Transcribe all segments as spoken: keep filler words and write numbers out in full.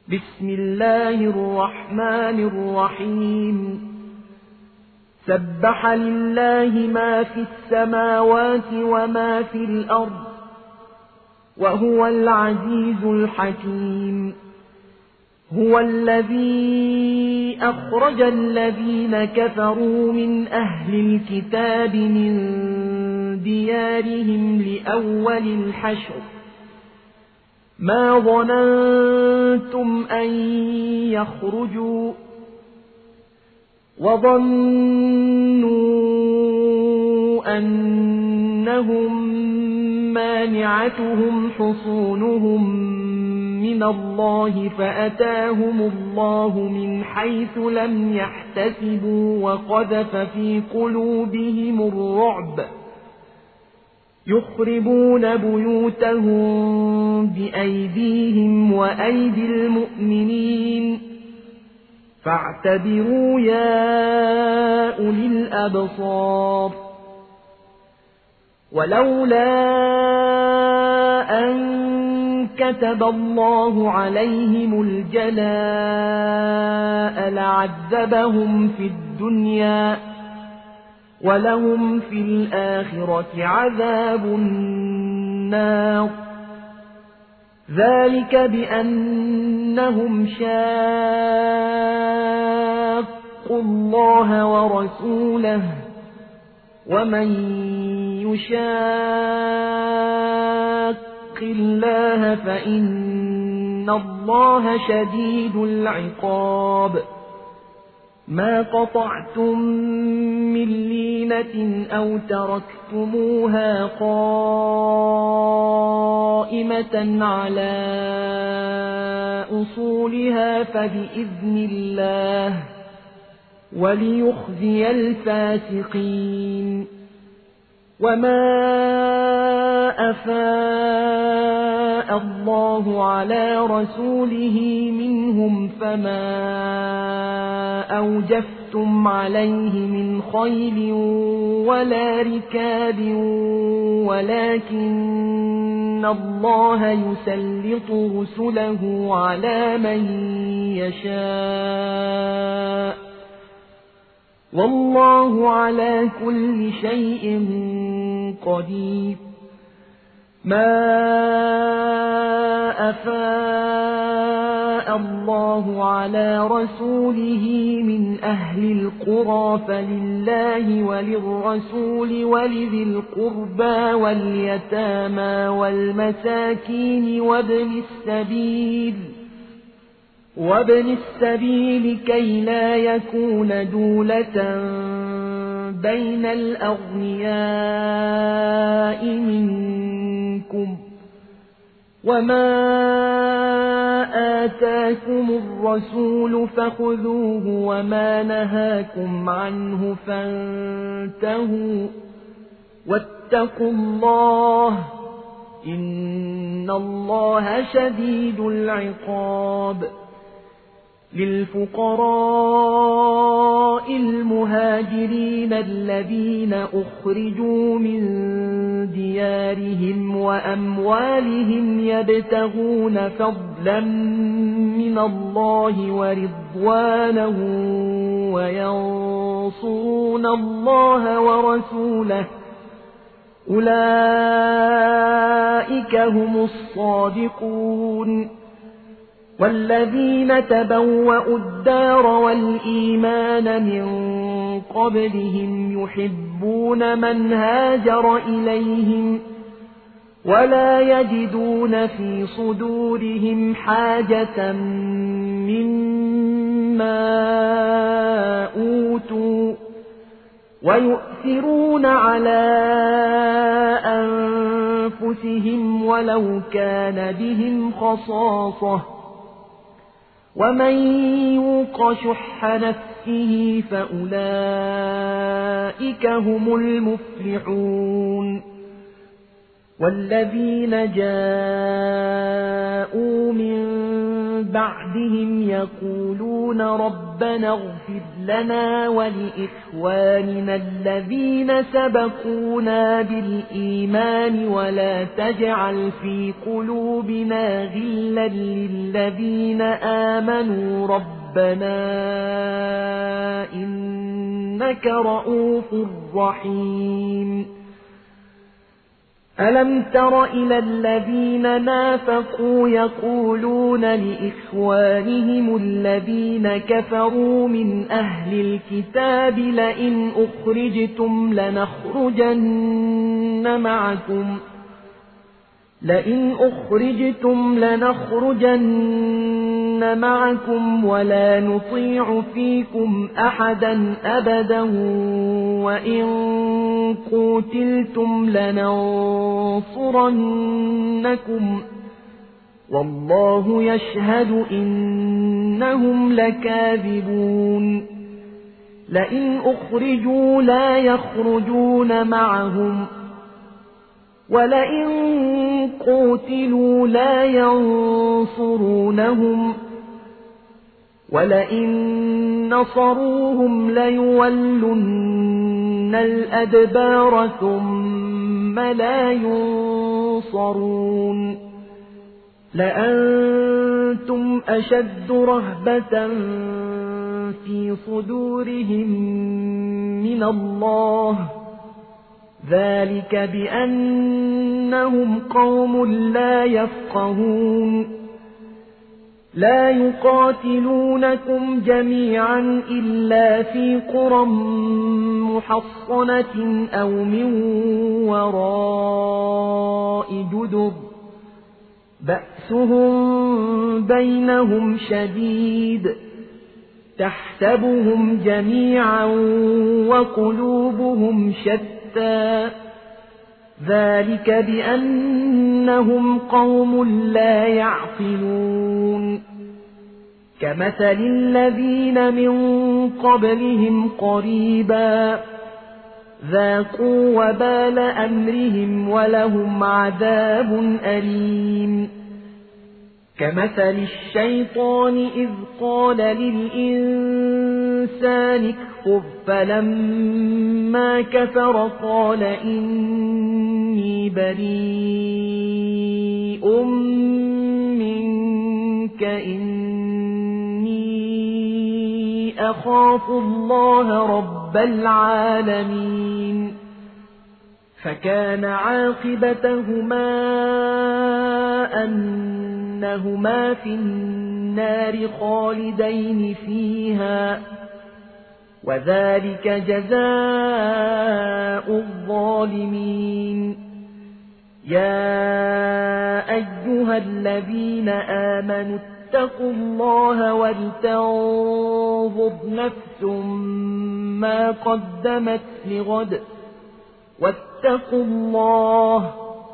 بسم الله الرحمن الرحيم سبح لله ما في السماوات وما في الأرض وهو العزيز الحكيم هو الذي أخرج الذين كفروا من أهل الكتاب من ديارهم لأول الحشر ما ظننتم أن يخرجوا وظنوا أنهم مانعتهم حصونهم من الله فأتاهم الله من حيث لم يحتسبوا وقذف في قلوبهم الرعب يخربون بيوتهم بأيديهم وأيدي المؤمنين فاعتبروا يا أولي الأبصار ولولا أن كتب الله عليهم الجلاء لعذبهم في الدنيا ولهم في الآخرة عذاب النار ذلك بأنهم شاقوا الله ورسوله ومن يشاق الله فإن الله شديد العقاب ما قطعتم من لينة أو تركتموها قائمة على أصولها فبإذن الله وليخزي الفاسقين وما أفاء الله على رسوله منهم فما أوجفتم عليه من خيل ولا ركاب ولكن الله يسلط رسله على من يشاء والله على كل شيء قدير ما أفاء الله على رسوله من أهل القرى فلله وللرسول ولذي القربى واليتامى والمساكين وابن السبيل وابن السبيل كي لا يكون دولة بين الأغنياء منكم وما آتاكم الرسول فخذوه وما نهاكم عنه فانتهوا واتقوا الله إن الله شديد العقاب للفقراء المهاجرين الذين أخرجوا من ديارهم وأموالهم يبتغون فضلا من الله ورضوانه وينصرون الله ورسوله أولئك هم الصادقون والذين تبوأوا الدار والإيمان من قبلهم يحبون من هاجر إليهم ولا يجدون في صدورهم حاجة مما أوتوا ويؤثرون على أنفسهم ولو كان بهم خصاصة ومن يوق شح نفسه فأولئك هم المفلحون والذين جاءوا من بعدهم يقولون ربنا اغفر لنا ولإخواننا الذين سبقونا بالإيمان ولا تجعل في قلوبنا غلا للذين آمنوا ربنا إنك رؤوف رحيم ألم تر إلى الذين نافقوا يقولون لإخوانهم الذين كفروا من أهل الكتاب لئن أخرجتم لنخرجن معكم لئن أخرجتم لنخرجن معكم ولا نطيع فيكم أحدا أبدا وإن قوتلتم لننصرنكم والله يشهد إنهم لكاذبون لئن أخرجوا لا يخرجون معهم ولئن قوتلوا لا ينصرونهم ولئن نصروهم ليولن الأدبار ثم لا ينصرون لأنتم أشد رهبة في صدورهم من الله ذلك بأنهم قوم لا يفقهون لا يقاتلونكم جميعا إلا في قرى محصنة أو من وراء جدر بأسهم بينهم شديد تحسبهم جميعا وقلوبهم شتى ذلك بأنهم قوم لا يعقلون كمثل الذين من قبلهم قريبا ذاقوا وبال أمرهم ولهم عذاب أليم كمثل الشيطان إذ قال للإنسان اكفر فلما كفر قال إني بريء منك إني أخاف الله رب العالمين فكان عاقبتهما أنهما في النار خالدين فيها وذلك جزاء الظالمين يا أيها الذين آمنوا اتقوا الله ولتنظر نفس ما قدمت لغد واتقوا الله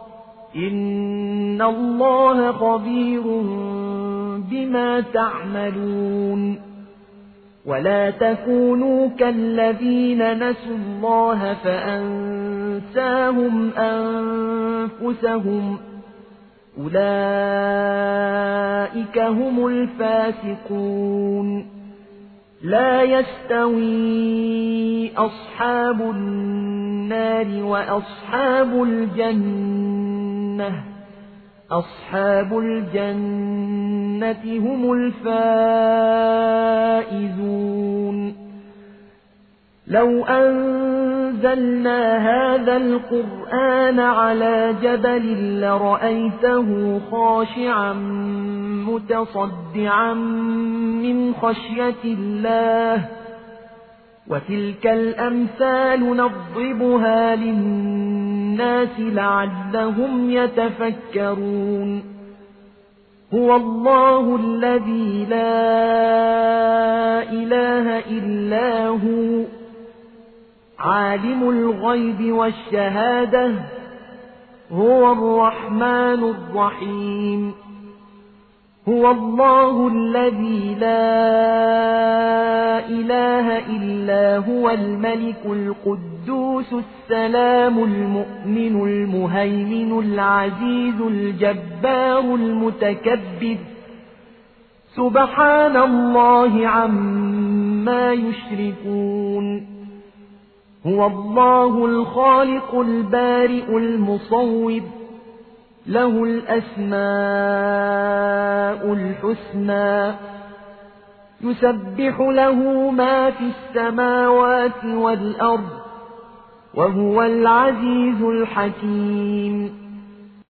إن الله خبير بما تعملون ولا تكونوا كالذين نسوا الله فأنساهم أنفسهم أولئك هم الفاسقون لا يستوي أصحاب النار وأصحاب الجنة أصحاب الجنة هم الفائزون لو أنزلنا هذا القرآن على جبل لرأيته خاشعا متصدعا من خشية الله وتلك الأمثال نضربها للناس لعلهم يتفكرون هو الله الذي لا إله إلا هو عالم الغيب والشهادة هو الرحمن الرحيم هو الله الذي لا إله إلا هو الملك القدوس السلام المؤمن المهيمن العزيز الجبار المتكبر سبحان الله عما يشركون هو الله الخالق البارئ المصور له الأسماء الحسنى يسبح له ما في السماوات والأرض وهو العزيز الحكيم